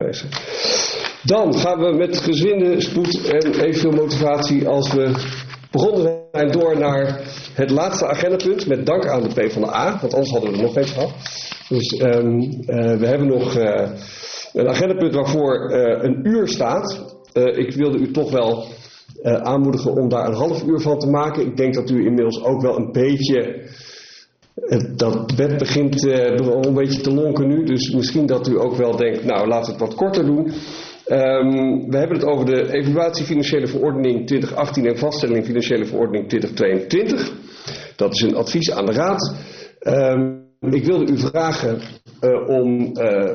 wezen. Dan gaan we met gezwinde spoed en evenveel motivatie als we begonnen zijn door naar het laatste agendapunt. Met dank aan de PvdA, want anders hadden we er nog eens gehad. Dus we hebben nog een agendapunt waarvoor een uur staat. Ik wilde u toch wel aanmoedigen om daar een half uur van te maken. Ik denk dat u inmiddels ook wel een beetje... dat bed begint een beetje te lonken nu. Dus misschien dat u ook wel denkt, nou laten we het wat korter doen. We hebben het over de evaluatie financiële verordening 2018 en vaststelling financiële verordening 2022. Dat is een advies aan de Raad. Ik wilde u vragen om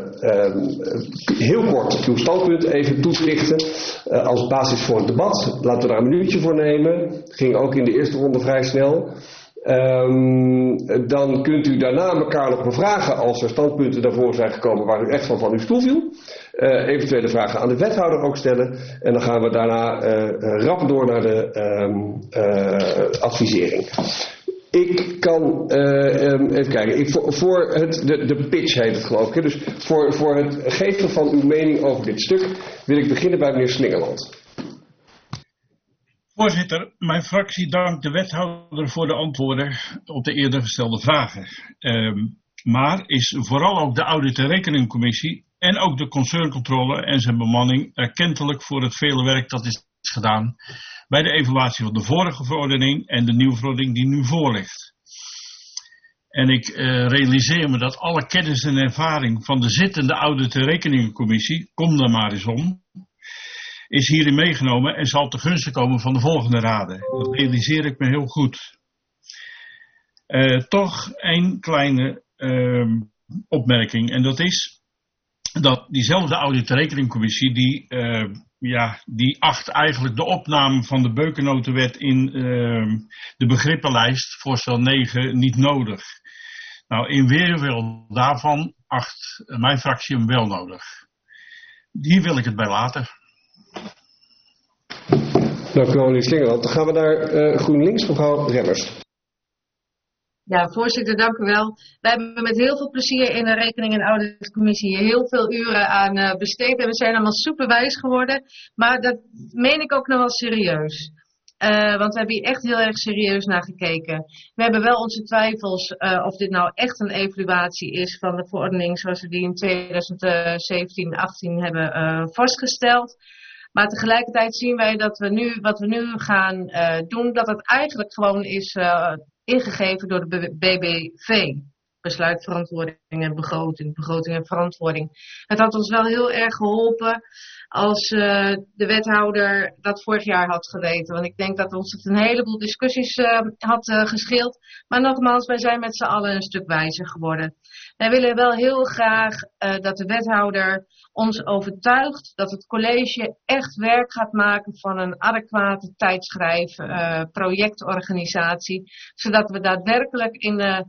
heel kort uw standpunt even toe te lichten als basis voor het debat. Laten we daar een minuutje voor nemen. Ging ook in de eerste ronde vrij snel. Dan kunt u daarna elkaar nog bevragen als er standpunten daarvoor zijn gekomen waar u echt van uw stoel viel. Eventuele vragen aan de wethouder ook stellen. En dan gaan we daarna rap door naar de advisering. Ik kan, even kijken, voor de pitch heet het geloof ik. Dus voor het geven van uw mening over dit stuk wil ik beginnen bij meneer Slingerland. Voorzitter, mijn fractie dankt de wethouder voor de antwoorden op de eerder gestelde vragen. Maar is vooral ook de audit- en rekeningcommissie en ook de concerncontrole en zijn bemanning erkentelijk voor het vele werk dat is gedaan bij de evaluatie van de vorige verordening en de nieuwe verordening die nu voor ligt. En ik realiseer me dat alle kennis en ervaring van de zittende audit- en rekeningencommissie, kom daar maar eens om, is hierin meegenomen en zal ten gunste komen van de volgende raden. Dat realiseer ik me heel goed. Toch één kleine opmerking. En dat is dat diezelfde audit- en rekeningcommissie die acht eigenlijk de opname van de Beukennotenwet in de begrippenlijst, voorstel 9, niet nodig. Nou, in weerwil daarvan acht mijn fractie hem wel nodig. Hier wil ik het bij laten. Dank u wel, meneer Slingerland. Dan gaan we naar GroenLinks, mevrouw Remmers. Ja, voorzitter, dank u wel. We hebben met heel veel plezier in de rekening- en auditcommissie heel veel uren aan besteed. En we zijn allemaal superwijs geworden. Maar dat meen ik ook nog wel serieus. Want we hebben hier echt heel erg serieus naar gekeken. We hebben wel onze twijfels of dit nou echt een evaluatie is van de verordening zoals we die in 2017-18 hebben vastgesteld. Maar tegelijkertijd zien wij dat wat we nu gaan doen, dat het eigenlijk gewoon is ingegeven door de BBV. Besluit, verantwoording en begroting. Begroting en verantwoording. Het had ons wel heel erg geholpen als de wethouder dat vorig jaar had geweten. Want ik denk dat ons het een heleboel discussies had gescheeld. Maar nogmaals, wij zijn met z'n allen een stuk wijzer geworden. Wij willen wel heel graag dat de wethouder ons overtuigt dat het college echt werk gaat maken van een adequate tijdschrijf, projectorganisatie. Zodat we daadwerkelijk in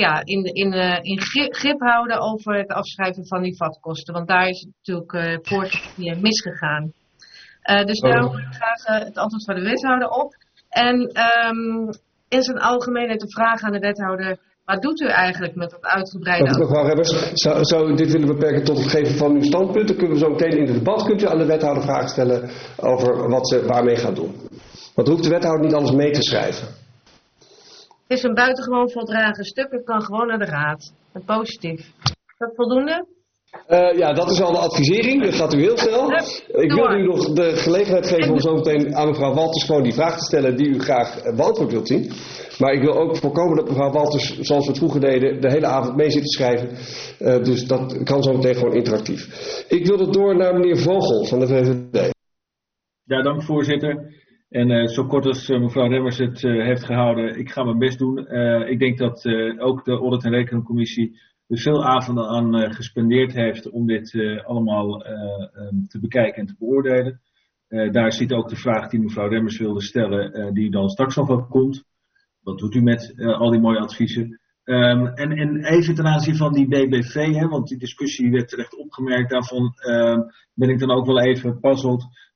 grip houden over het afschrijven van die vatkosten. Want daar is het natuurlijk vorig jaar misgegaan. Dus daar wil ik graag het antwoord van de wethouder op. En in zijn algemeenheid de vraag aan de wethouder: wat doet u eigenlijk met dat uitgebreide... Mevrouw Remmers, zou u dit willen beperken tot het geven van uw standpunt? Dan kunnen we zo meteen in het debat kunt u aan de wethouder vragen stellen over wat ze waarmee gaat doen. Want hoeft de wethouder niet alles mee te schrijven? Het is een buitengewoon voldragen stuk. Het kan gewoon naar de raad. En positief. Is dat voldoende? Ja, dat is al de advisering. Dat gaat u heel snel. Ik wil u nog de gelegenheid geven om zo meteen aan mevrouw Walters gewoon die vraag te stellen die u graag beantwoord wilt zien. Maar ik wil ook voorkomen dat mevrouw Walters, zoals we het vroeger deden, de hele avond mee zit te schrijven. Dus dat kan zo meteen gewoon interactief. Ik wil het door naar meneer Vogel van de VVD. Ja, dank voorzitter. En zo kort als mevrouw Remmers het heeft gehouden, ik ga mijn best doen. Ik denk dat ook de Audit- en Rekeningcommissie er veel avonden aan gespendeerd heeft om dit allemaal te bekijken en te beoordelen. Daar zit ook de vraag die mevrouw Remmers wilde stellen, die dan straks nog wel komt. Wat doet u met al die mooie adviezen? En even ten aanzien van die BBV, hè, want die discussie werd terecht opgemerkt. Daarvan ben ik dan ook wel even puzzeld.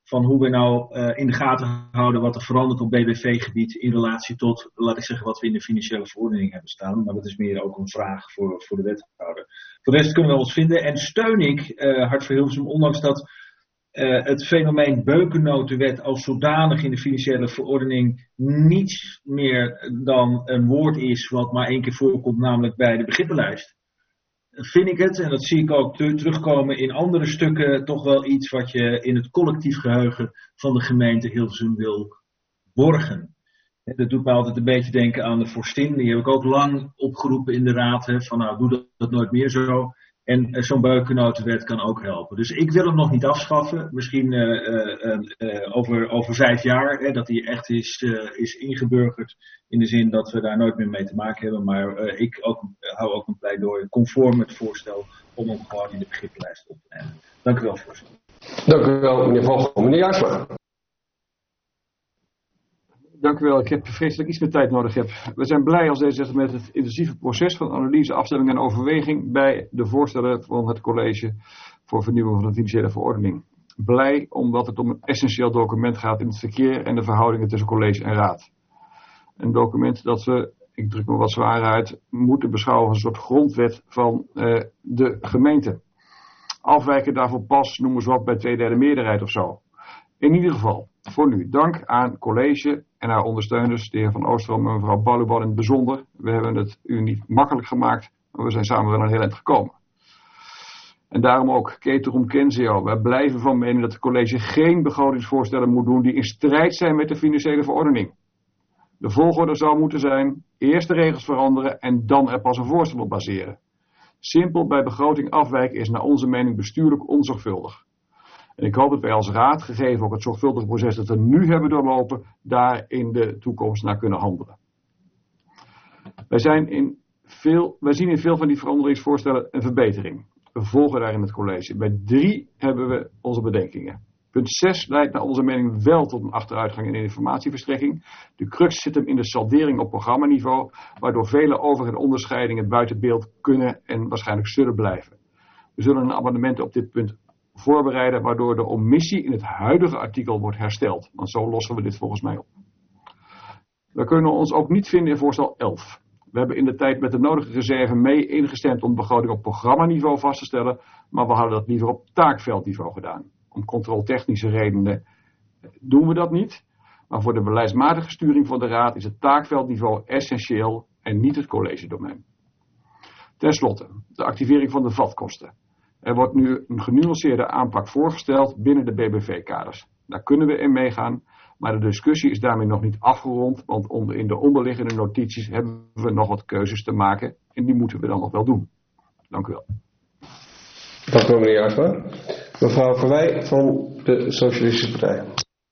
van hoe we nou in de gaten houden wat er verandert op BBV-gebied in relatie tot, laat ik zeggen, wat we in de financiële verordening hebben staan. Maar dat is meer ook een vraag voor de wethouder. Voor de rest kunnen we ons vinden en steun ik Hart voor Hilversum, ondanks dat het fenomeen beukennotenwet als zodanig in de financiële verordening niets meer dan een woord is wat maar 1 keer voorkomt, namelijk bij de begrippenlijst. Vind ik het, en dat zie ik ook terugkomen in andere stukken, toch wel iets wat je in het collectief geheugen van de gemeente Hilversum wil borgen. Dat doet mij altijd een beetje denken aan de vorstin. Die heb ik ook lang opgeroepen in de raad. Van nou, doe dat nooit meer zo. En zo'n beukennotenwet kan ook helpen. Dus ik wil hem nog niet afschaffen. Misschien over 5 jaar. Dat hij echt is ingeburgerd. In de zin dat we daar nooit meer mee te maken hebben. Maar ik hou ook een pleidooi conform het voorstel om hem gewoon in de begrippenlijst op te nemen. Dank u wel, voorzitter. Dank u wel, meneer Vogel. Meneer Jaarsma. Dank u wel. Ik heb vrees dat ik iets meer tijd nodig heb. We zijn blij als D66 met het intensieve proces van analyse, afstemming en overweging bij de voorstellen van het college voor vernieuwing van de financiële verordening. Blij omdat het om een essentieel document gaat in het verkeer en de verhoudingen tussen college en raad. Een document dat we, ik druk me wat zwaar uit, moeten beschouwen als een soort grondwet van de gemeente. Afwijken daarvoor pas, noemen ze wat, bij 2/3 meerderheid of zo. In ieder geval, voor nu, dank aan college en haar ondersteuners, de heer Van Oosterom en mevrouw Balubal in het bijzonder. We hebben het u niet makkelijk gemaakt, maar we zijn samen wel een heel eind gekomen. En daarom ook, Keterum Kensio, wij blijven van mening dat het college geen begrotingsvoorstellen moet doen die in strijd zijn met de financiële verordening. De volgorde zou moeten zijn, eerst de regels veranderen en dan er pas een voorstel op baseren. Simpel bij begroting afwijken is naar onze mening bestuurlijk onzorgvuldig. En ik hoop dat wij als raad, gegeven ook het zorgvuldige proces dat we nu hebben doorlopen, daar in de toekomst naar kunnen handelen. Wij zien in veel van die veranderingsvoorstellen een verbetering. We volgen daarin het college. Bij 3 hebben we onze bedenkingen. Punt 6 leidt naar onze mening wel tot een achteruitgang in de informatieverstrekking. De crux zit hem in de saldering op programmaniveau, waardoor vele over- en onderscheidingen buiten beeld kunnen en waarschijnlijk zullen blijven. We zullen een amendement op dit punt voorbereiden, waardoor de omissie in het huidige artikel wordt hersteld. Want zo lossen we dit volgens mij op. We kunnen ons ook niet vinden in voorstel 11. We hebben in de tijd met de nodige reserve mee ingestemd om de begroting op programmaniveau vast te stellen, maar we hadden dat liever op taakveldniveau gedaan. Om controletechnische redenen doen we dat niet, maar voor de beleidsmatige sturing van de raad is het taakveldniveau essentieel en niet het collegedomein. Ten slotte, de activering van de vatkosten. Er wordt nu een genuanceerde aanpak voorgesteld binnen de BBV-kaders. Daar kunnen we in meegaan, maar de discussie is daarmee nog niet afgerond, want in de onderliggende notities hebben we nog wat keuzes te maken en die moeten we dan nog wel doen. Dank u wel. Dank u wel, meneer Jaarsma. Mevrouw Verwij van de Socialistische Partij.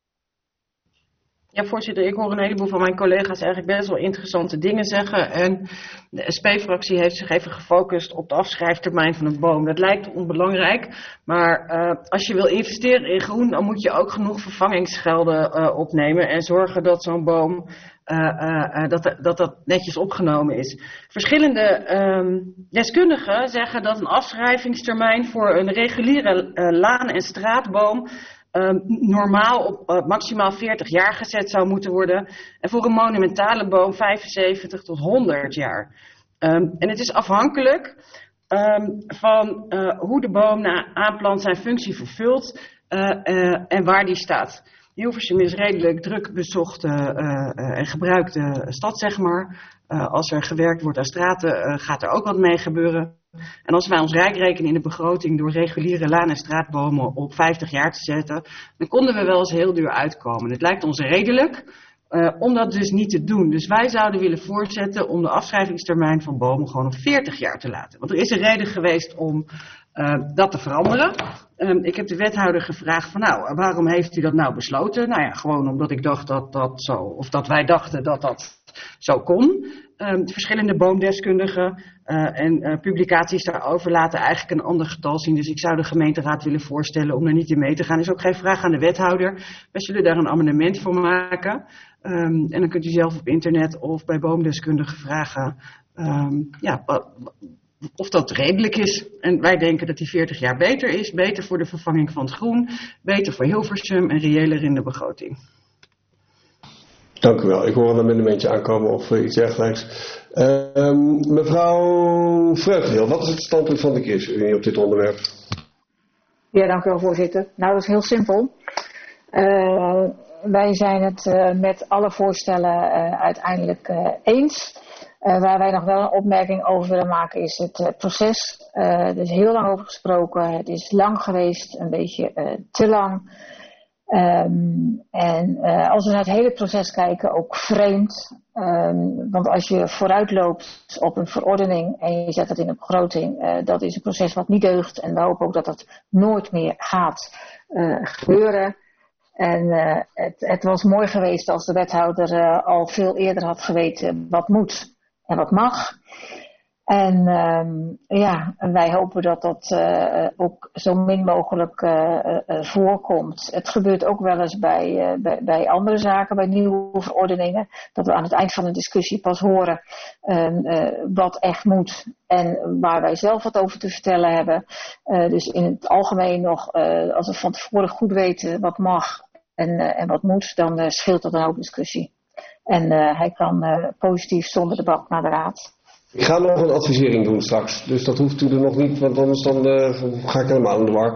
Ja, voorzitter, ik hoor een heleboel van mijn collega's eigenlijk best wel interessante dingen zeggen. En de SP-fractie heeft zich even gefocust op de afschrijftermijn van een boom. Dat lijkt onbelangrijk, maar als je wil investeren in groen, dan moet je ook genoeg vervangingsgelden opnemen. En zorgen dat zo'n boom, dat netjes opgenomen is. Verschillende deskundigen zeggen dat een afschrijvingstermijn voor een reguliere laan- en straatboom normaal op maximaal 40 jaar gezet zou moeten worden. En voor een monumentale boom 75 tot 100 jaar. En het is afhankelijk van hoe de boom na aanplant zijn functie vervult en waar die staat. Hilversum is redelijk druk bezochte en gebruikte stad, zeg maar. Als er gewerkt wordt aan straten, gaat er ook wat mee gebeuren. En als wij ons rijk rekenen in de begroting door reguliere laan- en straatbomen op 50 jaar te zetten, dan konden we wel eens heel duur uitkomen. Het lijkt ons redelijk om dat dus niet te doen. Dus wij zouden willen voorzetten om de afschrijvingstermijn van bomen gewoon op 40 jaar te laten. Want er is een reden geweest om dat te veranderen. Ik heb de wethouder gevraagd van nou, waarom heeft u dat nou besloten? Nou ja, gewoon omdat ik dacht dat wij dachten dat dat zo kon. Verschillende boomdeskundigen en publicaties daarover laten eigenlijk een ander getal zien. Dus ik zou de gemeenteraad willen voorstellen om er niet in mee te gaan. Er is ook geen vraag aan de wethouder. Wij zullen daar een amendement voor maken. En dan kunt u zelf op internet of bij boomdeskundigen vragen of dat redelijk is. En wij denken dat die 40 jaar beter is. Beter voor de vervanging van het groen. Beter voor Hilversum en reëler in de begroting. Dank u wel. Ik hoor een amendementje aankomen of iets dergelijks. Mevrouw Vreugdeel, wat is het standpunt van de ChristenUnie op dit onderwerp? Ja, dank u wel, voorzitter. Nou, dat is heel simpel. Wij zijn het met alle voorstellen uiteindelijk eens. Waar wij nog wel een opmerking over willen maken is het proces. Er is heel lang over gesproken. Het is lang geweest, een beetje te lang. Als we naar het hele proces kijken, ook vreemd. Want als je vooruit loopt op een verordening en je zet het in een begroting, dat is een proces wat niet deugt. En we hopen ook dat dat nooit meer gaat gebeuren. En het was mooi geweest als de wethouder al veel eerder had geweten wat moet en wat mag. En wij hopen dat dat ook zo min mogelijk voorkomt. Het gebeurt ook wel eens bij andere zaken, bij nieuwe verordeningen, dat we aan het eind van een discussie pas horen wat echt moet en waar wij zelf wat over te vertellen hebben. Dus in het algemeen nog, als we van tevoren goed weten wat mag en wat moet, dan scheelt dat een hoop discussie. En hij kan positief zonder debat naar de raad. Ik ga nog een advisering doen straks, dus dat hoeft u er nog niet, want anders dan ga ik helemaal in de war.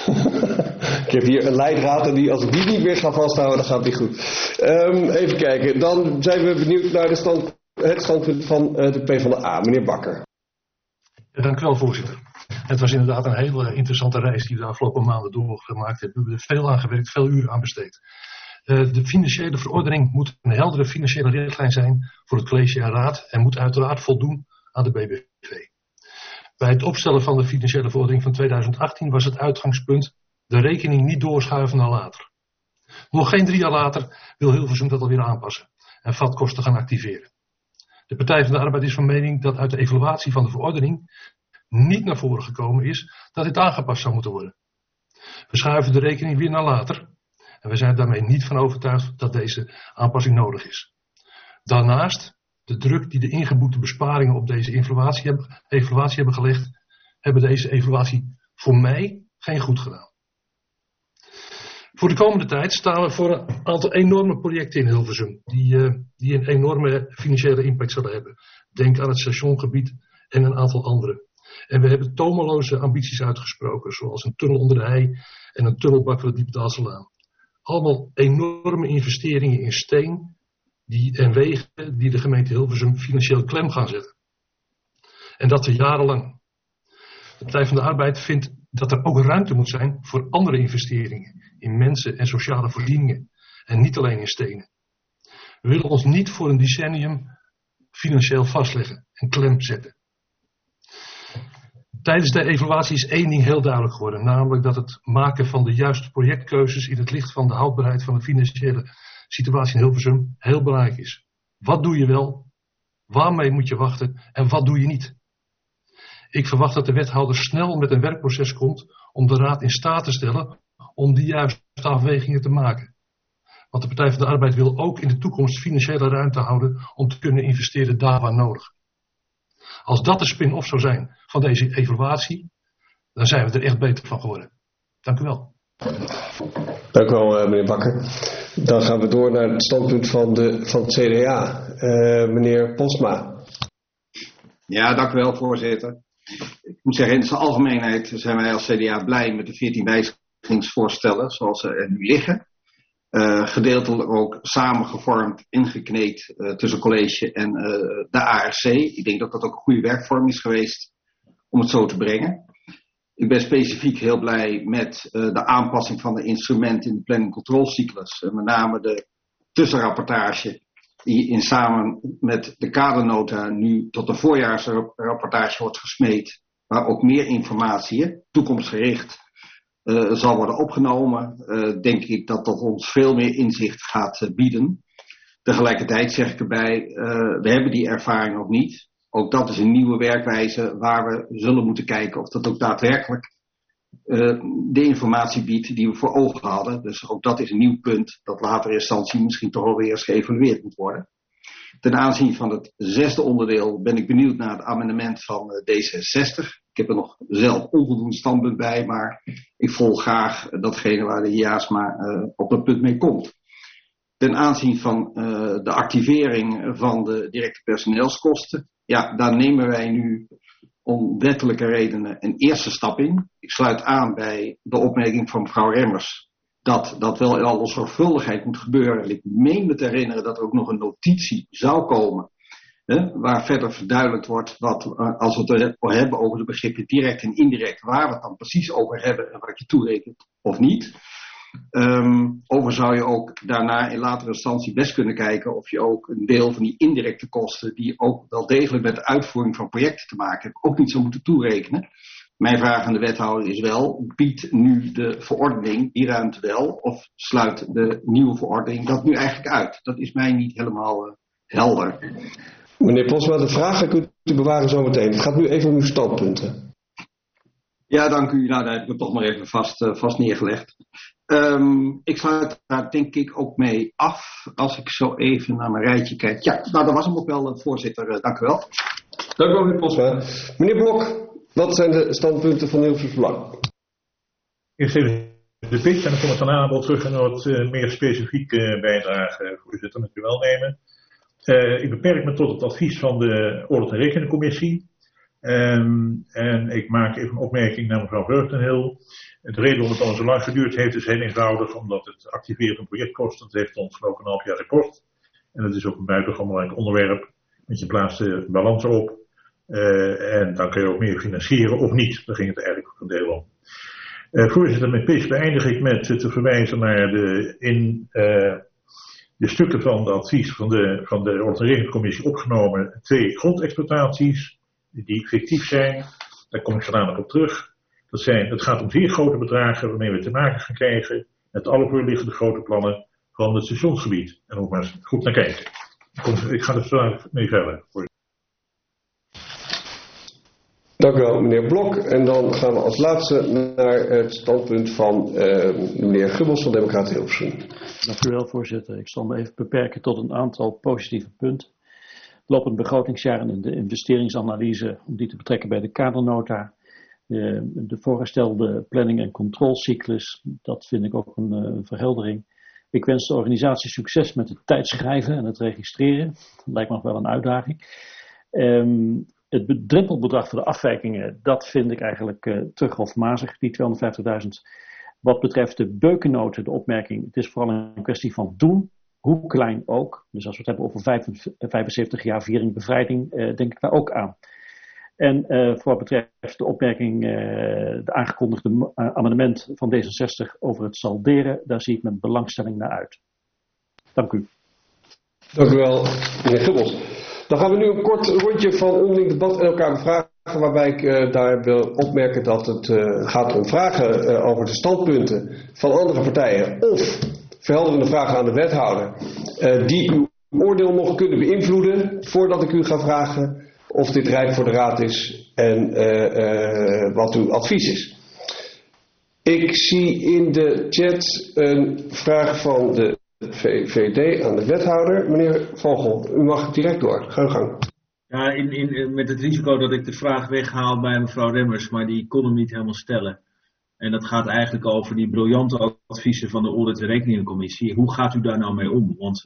Ik heb hier een leidraad en als ik die niet meer ga vasthouden, dan gaat het niet goed. Even kijken, dan zijn we benieuwd naar het standpunt van de PvdA, meneer Bakker. Ja, dank u wel, voorzitter. Het was inderdaad een hele interessante reis die we de afgelopen maanden doorgemaakt hebben. We hebben er veel aan gewerkt, veel uren aan besteed. De financiële verordening moet een heldere financiële richtlijn zijn voor het college en raad en moet uiteraard voldoen aan de BBV. Bij het opstellen van de financiële verordening van 2018 was het uitgangspunt de rekening niet doorschuiven naar later. Nog geen 3 jaar later wil Hilversum dat alweer aanpassen en vatkosten gaan activeren. De Partij van de Arbeid is van mening dat uit de evaluatie van de verordening niet naar voren gekomen is dat dit aangepast zou moeten worden. We schuiven de rekening weer naar later. En we zijn daarmee niet van overtuigd dat deze aanpassing nodig is. Daarnaast, de druk die de ingeboekte besparingen op deze evaluatie hebben gelegd, hebben deze evaluatie voor mij geen goed gedaan. Voor de komende tijd staan we voor een aantal enorme projecten in Hilversum, die een enorme financiële impact zullen hebben. Denk aan het stationgebied en een aantal andere. En we hebben tomeloze ambities uitgesproken, zoals een tunnel onder de hei en een tunnelbak voor de Diependaalselaan. Allemaal enorme investeringen in steen en wegen die de gemeente Hilversum financieel klem gaan zetten. En dat jarenlang. De Partij van de Arbeid vindt dat er ook ruimte moet zijn voor andere investeringen in mensen en sociale voorzieningen en niet alleen in stenen. We willen ons niet voor een decennium financieel vastleggen en klem zetten. Tijdens de evaluatie is één ding heel duidelijk geworden, namelijk dat het maken van de juiste projectkeuzes in het licht van de houdbaarheid van de financiële situatie in Hilversum heel belangrijk is. Wat doe je wel, waarmee moet je wachten en wat doe je niet? Ik verwacht dat de wethouder snel met een werkproces komt om de raad in staat te stellen om die juiste afwegingen te maken. Want de Partij van de Arbeid wil ook in de toekomst financiële ruimte houden om te kunnen investeren daar waar nodig. Als dat de spin-off zou zijn van deze evaluatie, dan zijn we er echt beter van geworden. Dank u wel. Dank u wel, meneer Bakker. Dan gaan we door naar het standpunt van het CDA. Meneer Postma. Ja, dank u wel, voorzitter. Ik moet zeggen, in zijn algemeenheid zijn wij als CDA blij met de 14 wijzigingsvoorstellen zoals ze er nu liggen. Gedeeltelijk ook samengevormd, ingekneed tussen college en de ARC. Ik denk dat dat ook een goede werkvorm is geweest om het zo te brengen. Ik ben specifiek heel blij met de aanpassing van de instrumenten in de planning controlcyclus. Met name de tussenrapportage die samen met de kadernota nu tot de voorjaarsrapportage wordt gesmeed. Waar ook meer informatie, toekomstgericht, zal worden opgenomen. Denk ik dat dat ons veel meer inzicht gaat bieden. Tegelijkertijd zeg ik erbij, we hebben die ervaring nog niet. Ook dat is een nieuwe werkwijze waar we zullen moeten kijken of dat ook daadwerkelijk de informatie biedt die we voor ogen hadden. Dus ook dat is een nieuw punt dat later in instantie misschien toch alweer eens geëvalueerd moet worden. Ten aanzien van het 6e onderdeel ben ik benieuwd naar het amendement van D66. Ik heb er nog zelf onvoldoende standpunt bij, maar ik volg graag datgene waar de Hiasma op dat punt mee komt. Ten aanzien van de activering van de directe personeelskosten, ja, daar nemen wij nu om wettelijke redenen een eerste stap in. Ik sluit aan bij de opmerking van mevrouw Remmers dat dat wel in alle zorgvuldigheid moet gebeuren. En ik meen me te herinneren dat er ook nog een notitie zou komen, waar verder verduidelijkt wordt wat, als we het hebben over de begrippen direct en indirect, waar we het dan precies over hebben en wat je toerekent of niet. Over zou je ook daarna in latere instantie best kunnen kijken of je ook een deel van die indirecte kosten, die ook wel degelijk met de uitvoering van projecten te maken hebben, ook niet zou moeten toerekenen. Mijn vraag aan de wethouder is wel, biedt nu de verordening die ruimte wel, of sluit de nieuwe verordening dat nu eigenlijk uit? Dat is mij niet helemaal helder. Meneer Posma, de vragen kunt u bewaren zometeen. Het gaat nu even om uw standpunten. Ja, dank u. Nou, daar heb ik het toch maar even vast neergelegd. Ik sluit daar denk ik ook mee af, als ik zo even naar mijn rijtje kijk. Ja, nou dat was hem ook wel, voorzitter. Dank u wel. Dank u wel, meneer Posma. Meneer Blok, wat zijn de standpunten van Hilversums Belang? Eerst even de pitch en dan kom ik daarna wel terug en wat meer specifieke bijdrage, voorzitter, met uw welnemen. Ik beperk me tot het advies van de Audit- en Rekeningencommissie. En ik maak even een opmerking naar mevrouw Vreugdenhil. De reden waarom het al zo lang geduurd heeft is heel eenvoudig, omdat het activeren van een project kost. Dat heeft ons ook een half jaar gekost. En dat is ook een buitengewoon belangrijk onderwerp. Want je plaatst de balans op. En dan kun je ook meer financieren of niet. Daar ging het eigenlijk ook een deel om. Voorzitter, met pitch beëindig ik met te verwijzen naar de stukken van de advies van de Audit- en Rekeningencommissie opgenomen 2 grondexploitaties die fictief zijn. Daar kom ik vanavond op terug. Het gaat om zeer grote bedragen waarmee we te maken gaan krijgen met alle voorliggende grote plannen van het stationsgebied. En ook maar eens goed naar kijken. Ik ga er zo mee verder. Dank u wel, meneer Blok. En dan gaan we als laatste naar het standpunt van meneer Gubbels van Democraten Hilversum. Dank u wel, voorzitter. Ik zal me even beperken tot een aantal positieve punten. Lopend begrotingsjaar en de investeringsanalyse, om die te betrekken bij de kadernota. De voorgestelde planning- en controlecyclus, dat vind ik ook een verheldering. Ik wens de organisatie succes met het tijdschrijven en het registreren. Dat lijkt me nog wel een uitdaging. Het drempelbedrag voor de afwijkingen, dat vind ik eigenlijk te grofmazig, die 250.000. Wat betreft de beukennoten, de opmerking, het is vooral een kwestie van doen, hoe klein ook. Dus als we het hebben over 75 jaar viering bevrijding, denk ik daar ook aan. En voor wat betreft de opmerking, de aangekondigde amendement van D66 over het salderen, daar zie ik met belangstelling naar uit. Dank u. Dank u wel, meneer Gubbels. Dan gaan we nu een kort rondje van onderling debat en elkaar bevragen, waarbij ik daar wil opmerken dat het gaat om vragen over de standpunten van andere partijen of verhelderende vragen aan de wethouder die uw oordeel nog kunnen beïnvloeden voordat ik u ga vragen of dit rijp voor de raad is en wat uw advies is. Ik zie in de chat een vraag van de VVD aan de wethouder. Meneer Vogel, u mag direct door. Ga uw gang. Ja, met het risico dat ik de vraag weghaal bij mevrouw Remmers, maar die kon hem niet helemaal stellen. En dat gaat eigenlijk over die briljante adviezen van de Audit- en Rekeningencommissie. Hoe gaat u daar nou mee om? Want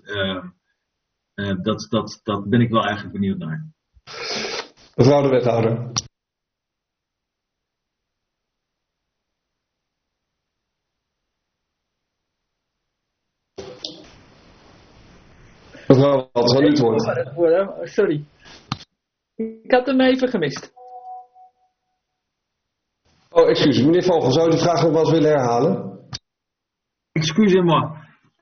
dat ben ik wel eigenlijk benieuwd naar. Mevrouw de wethouder. Mevrouw, wat is aan u het woord? Sorry. Ik had hem even gemist. Oh, excuus. Meneer Vogel, zou u de vraag nog wel eens willen herhalen? Excusez-moi.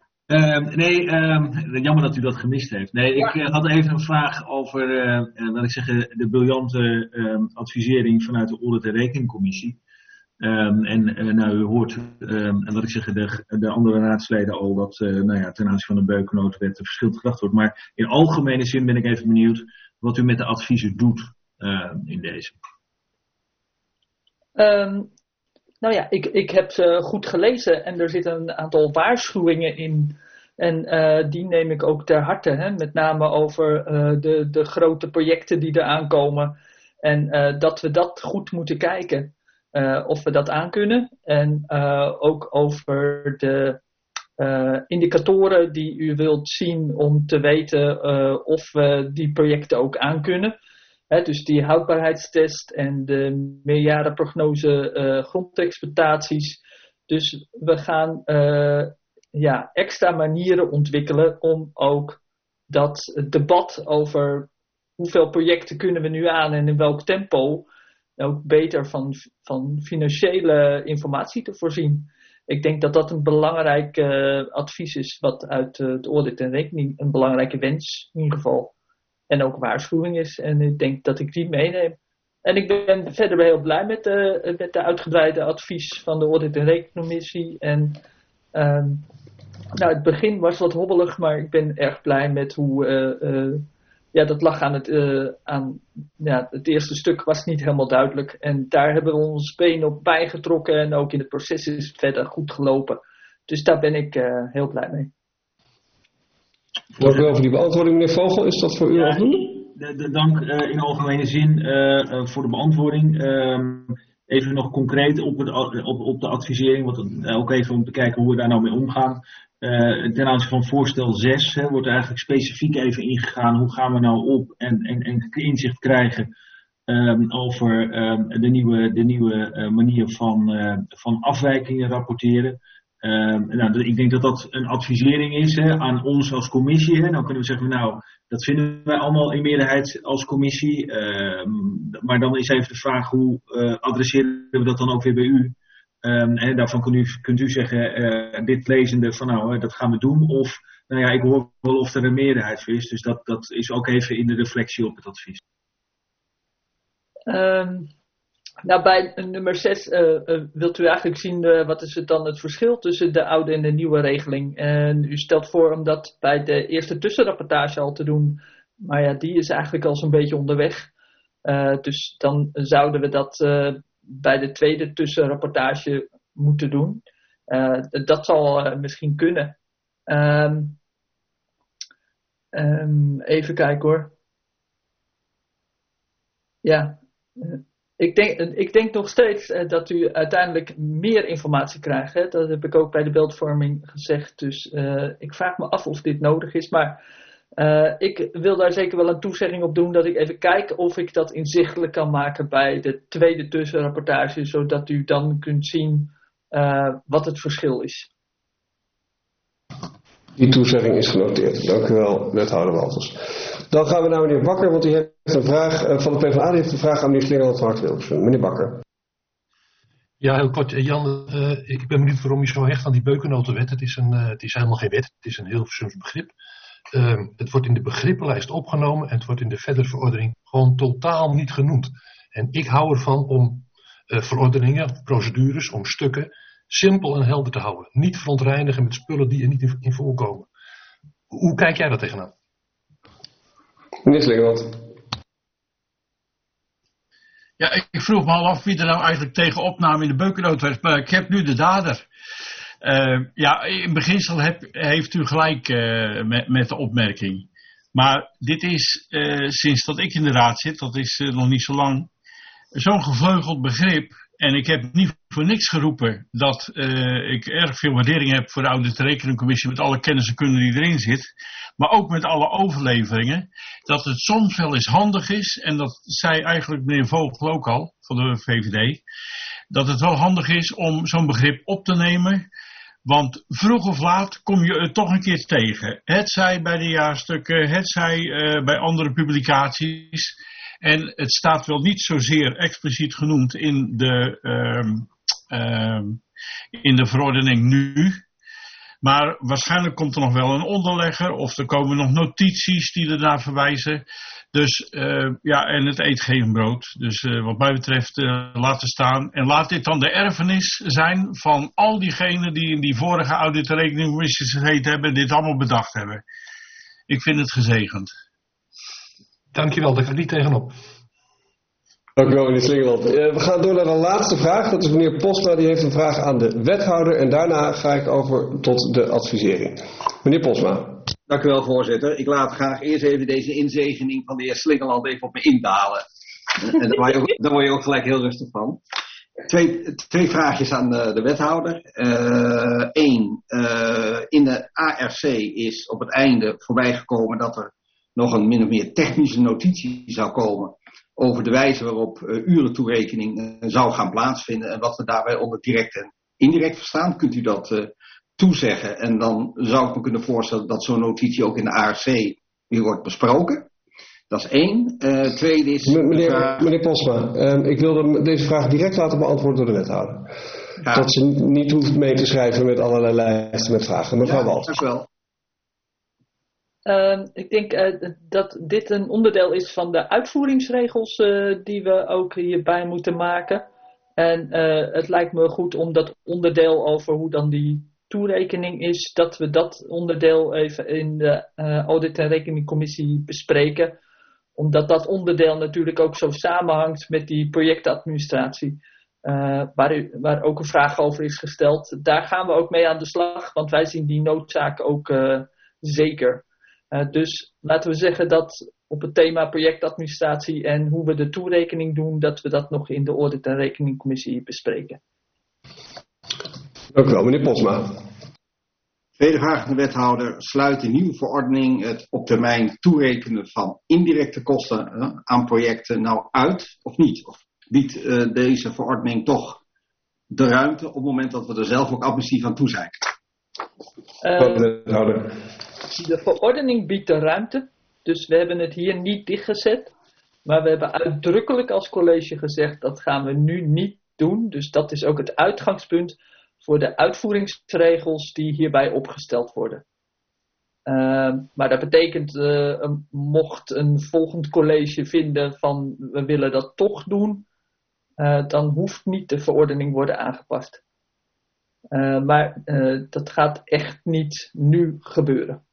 Jammer dat u dat gemist heeft. Nee, ik had even een vraag over, laat ik zeggen, de briljante advisering vanuit de Audit- en Rekeningencommissie. Nou, u hoort, laat ik zeggen, de andere raadsleden al dat ten aanzien van de beukennotenwet verschillend gedacht wordt. Maar in algemene zin ben ik even benieuwd wat u met de adviezen doet in deze. Nou ja, ik heb ze goed gelezen en er zitten een aantal waarschuwingen in En die neem ik ook ter harte, hè? Met name over de grote projecten die er aankomen. En dat we dat goed moeten kijken of we dat aankunnen. En ook over de indicatoren die u wilt zien om te weten of we die projecten ook aankunnen. Dus die houdbaarheidstest en de meerjarenprognose grondexploitaties. Dus we gaan extra manieren ontwikkelen om ook dat debat over hoeveel projecten kunnen we nu aan en in welk tempo ook beter van financiële informatie te voorzien. Ik denk dat dat een belangrijk advies is wat uit het audit en rekening een belangrijke wens in ieder geval. En ook waarschuwing is. En ik denk dat ik die meeneem. En ik ben verder heel blij met de uitgebreide advies van de audit en rekeningscommissie. En het begin was wat hobbelig, maar ik ben erg blij met hoe dat lag aan het eerste stuk was niet helemaal duidelijk. En daar hebben we ons been op bijgetrokken en ook in het proces is het verder goed gelopen. Dus daar ben ik heel blij mee. Dank u wel voor die beantwoording, meneer Vogel. Is dat voor u afdoende? Dank in algemene zin voor de beantwoording. Even nog concreet op de advisering, ook even om te kijken hoe we daar nou mee omgaan. Ten aanzien van voorstel 6 wordt er eigenlijk specifiek even ingegaan hoe gaan we nou op en inzicht krijgen over de nieuwe manier van afwijkingen rapporteren. Ik denk dat dat een advisering is aan ons als commissie. Nou kunnen we zeggen, dat vinden wij allemaal in meerderheid als commissie. Maar dan is even de vraag, hoe adresseren we dat dan ook weer bij u? Daarvan kunt u zeggen, dit lezende van dat gaan we doen. Of ik hoor wel of er een meerderheid voor is. Dus dat is ook even in de reflectie op het advies. Bij nummer 6 wilt u eigenlijk zien wat is het dan het verschil tussen de oude en de nieuwe regeling. En u stelt voor om dat bij de eerste tussenrapportage al te doen. Maar die is eigenlijk al zo'n beetje onderweg. Dus dan zouden we dat bij de tweede tussenrapportage moeten doen. Dat zal misschien kunnen. Even kijken hoor. Ja. Ik denk nog steeds dat u uiteindelijk meer informatie krijgt. Hè? Dat heb ik ook bij de beeldvorming gezegd. Dus ik vraag me af of dit nodig is. Maar ik wil daar zeker wel een toezegging op doen. Dat ik even kijk of ik dat inzichtelijk kan maken bij de tweede tussenrapportage. Zodat u dan kunt zien wat het verschil is. Die toezegging is genoteerd. Dank u wel, wethouder Walters. Dan gaan we naar meneer Bakker, want die heeft een vraag van de PvdA. Die heeft een vraag aan meneer Slingeland van Hart-Wildersen. Meneer Bakker. Ja, heel kort. Jan, ik ben benieuwd waarom je zo hecht aan die beukennotenwet. Het is helemaal geen wet. Het is een Hilversums begrip. Het wordt in de begrippenlijst opgenomen en het wordt in de verdere verordening gewoon totaal niet genoemd. En ik hou ervan om verordeningen, procedures, om stukken simpel en helder te houden. Niet verontreinigen met spullen die er niet in voorkomen. Hoe kijk jij daar tegenaan? Meneer Slingeland. Ja, ik vroeg me al af wie er nou eigenlijk tegen opname in de beukennoodwet, maar ik heb nu de dader. In beginsel heeft u gelijk met de opmerking. Maar dit is, sinds dat ik in de raad zit, dat is nog niet zo lang, zo'n gevleugeld begrip. En ik heb niet voor niks geroepen dat ik erg veel waardering heb voor de Audit- en Rekeningcommissie met alle kennis en kunde die erin zit. Maar ook met alle overleveringen. Dat het soms wel eens handig is, en dat zei eigenlijk meneer Vogel ook al, van de VVD. Dat het wel handig is om zo'n begrip op te nemen. Want vroeg of laat kom je het toch een keer tegen. Het zij bij de jaarstukken, het zij bij andere publicaties. En het staat wel niet zozeer expliciet genoemd in de verordening nu. Maar waarschijnlijk komt er nog wel een onderlegger of er komen nog notities die ernaar verwijzen. Dus en het eet geen brood. Dus wat mij betreft laten staan. En laat dit dan de erfenis zijn van al diegenen die in die vorige audit- en rekeningcommissies gezeten hebben en dit allemaal bedacht hebben. Ik vind het gezegend. Dankjewel, daar ga ik niet tegenop. Dank u wel, meneer Slingeland. We gaan door naar de laatste vraag. Dat is meneer Posma, die heeft een vraag aan de wethouder. En daarna ga ik over tot de advisering. Meneer Posma. Dank u wel, voorzitter. Ik laat graag eerst even deze inzegening van de heer Slingeland even op me indalen. En daar word je ook gelijk heel rustig van. Twee vraagjes aan de wethouder. Eén, in de ARC is op het einde voorbijgekomen dat er nog een min of meer technische notitie zou komen over de wijze waarop urentoerekening zou gaan plaatsvinden en wat we daarbij onder direct en indirect verstaan. Kunt u dat toezeggen? En dan zou ik me kunnen voorstellen dat zo'n notitie ook in de ARC weer wordt besproken. Dat is één. Tweede is... Meneer Posma, ik wilde deze vraag direct laten beantwoorden door de wethouder. Ja. Dat ze niet hoeft mee te schrijven met allerlei lijsten met vragen. Mevrouw Walters. Dank u wel. Ik denk dat dit een onderdeel is van de uitvoeringsregels die we ook hierbij moeten maken. En het lijkt me goed om dat onderdeel over hoe dan die toerekening is, dat we dat onderdeel even in de audit- en rekeningcommissie bespreken. Omdat dat onderdeel natuurlijk ook zo samenhangt met die projectadministratie. Waar ook een vraag over is gesteld. Daar gaan we ook mee aan de slag, want wij zien die noodzaak ook zeker. Dus laten we zeggen dat op het thema projectadministratie en hoe we de toerekening doen, dat we dat nog in de audit- en rekeningcommissie bespreken. Dank u wel, meneer Posma. Tweede vraag aan de wethouder. Sluit de nieuwe verordening het op termijn toerekenen van indirecte kosten aan projecten nou uit of niet? Of biedt deze verordening toch de ruimte op het moment dat we er zelf ook administratief aan toe zijn? De verordening biedt de ruimte, dus we hebben het hier niet dichtgezet. Maar we hebben uitdrukkelijk als college gezegd dat gaan we nu niet doen. Dus dat is ook het uitgangspunt voor de uitvoeringsregels die hierbij opgesteld worden. Maar dat betekent, mocht een volgend college vinden van we willen dat toch doen, dan hoeft niet de verordening worden aangepast. Maar dat gaat echt niet nu gebeuren.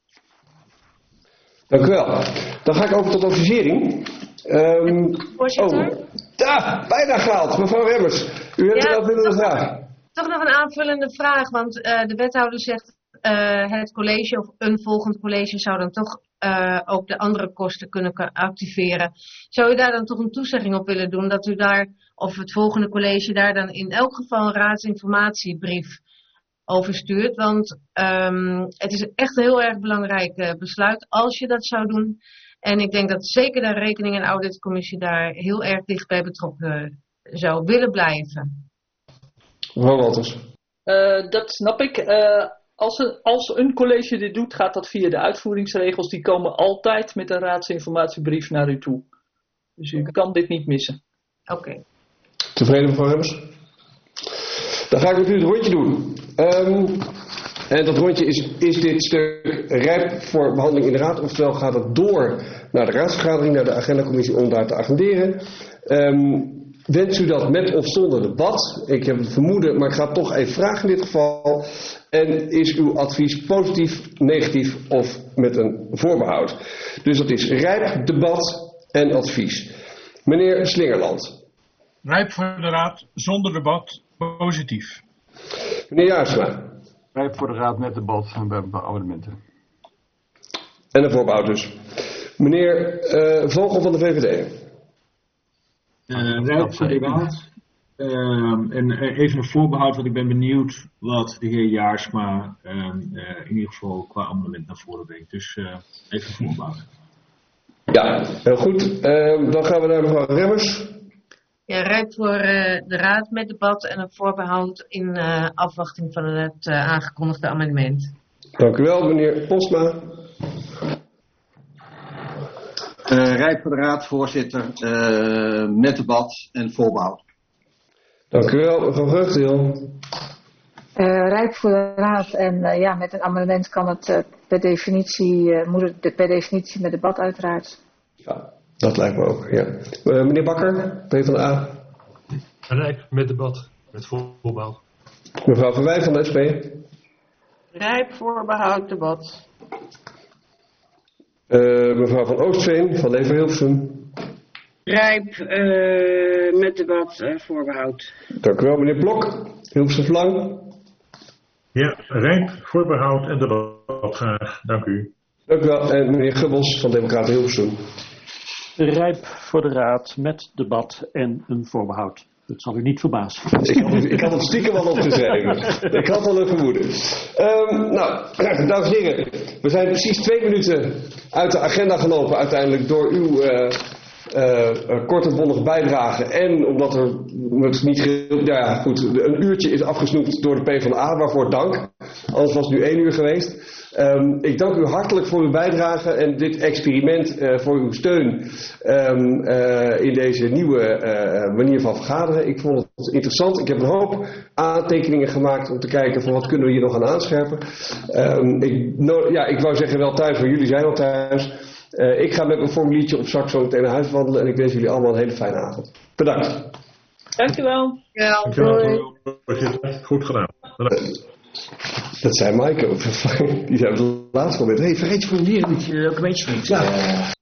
Dank u wel. Dan ga ik over tot advisering. Voorzitter? Bijna gehaald. Mevrouw Remmers, u hebt een afvullende vraag. Toch nog een aanvullende vraag, want de wethouder zegt het college of een volgend college zou dan toch ook de andere kosten kunnen activeren. Zou u daar dan toch een toezegging op willen doen dat u daar, of het volgende college daar dan in elk geval een raadsinformatiebrief over stuurt? Want het is echt een heel erg belangrijk besluit als je dat zou doen. En ik denk dat zeker de rekening- en auditcommissie daar heel erg dicht bij betrokken zou willen blijven. Mevrouw Walters. Dat snap ik. Als een college dit doet, gaat dat via de uitvoeringsregels. Die komen altijd met een raadsinformatiebrief naar u toe. Dus u kan dit niet missen. Oké. Tevreden, mevrouw Remmers? Dan ga ik met u het rondje doen. En dat rondje is dit stuk rijp voor behandeling in de raad? Oftewel gaat het door naar de raadsvergadering, naar de agendacommissie om daar te agenderen? Wenst u dat met of zonder debat? Ik heb het vermoeden, maar ik ga het toch even vragen in dit geval. En is uw advies positief, negatief of met een voorbehoud? Dus dat is rijp, debat en advies. Meneer Slingerland. Rijp voor de raad, zonder debat, positief. Meneer Jaarsma. Rijp voor de raad met debat en bij amendementen. En een voorbehoud dus. Meneer Vogel van de VVD. Rijp voor de raad. En even een voorbehoud, want ik ben benieuwd wat de heer Jaarsma in ieder geval qua amendement naar voren brengt. Dus even een voorbehoud. Ja, heel goed. Dan gaan we naar mevrouw Remmers. Ja, rijp voor de raad met debat en een voorbehoud in afwachting van het aangekondigde amendement. Dank u wel, meneer Posma. Rijp voor de raad, voorzitter, met debat en voorbehoud. Dank u wel, mevrouw Vreugdeel. Rijp voor de raad en met een amendement kan het per definitie, moet het per definitie met debat uiteraard. Ja, dat lijkt me ook, ja. Meneer Bakker, PvdA. Rijp met debat, met voorbehoud. Mevrouw Van Wij van de SP. Rijp, voorbehoud, debat. Mevrouw van Oostveen van Lever Hilversum. Rijp, met debat, voorbehoud. Dank u wel, meneer Blok. Hilversum Verlang. Ja, Rijp, voorbehoud en debat graag. Dank u. Dank u wel. En meneer Gubbels van Democraten Hilversum. Rijp voor de raad met debat en een voorbehoud. Dat zal u niet verbazen. Ik had het stiekem al opgeschreven. Ik had al een vermoeden. Nou, dames en heren. We zijn precies 2 minuten uit de agenda gelopen uiteindelijk door uw kort en bondige bijdrage. En omdat er het niet een uurtje is afgesnoept door de PvdA, waarvoor dank. Anders was het nu 1 uur geweest. Ik dank u hartelijk voor uw bijdrage en dit experiment voor uw steun in deze nieuwe manier van vergaderen. Ik vond het interessant. Ik heb een hoop aantekeningen gemaakt om te kijken van wat kunnen we hier nog aan aanscherpen. Ik wou zeggen wel thuis, maar jullie zijn al thuis. Ik ga met mijn formuliertje op zak zo meteen naar huis wandelen en ik wens jullie allemaal een hele fijne avond. Bedankt. Dankjewel. Ja, goed gedaan. Bedankt. Dat zei Maaike ook. Die zei op het laatste moment. Vergeet je formulieren niet. Documentjes niet. Ja.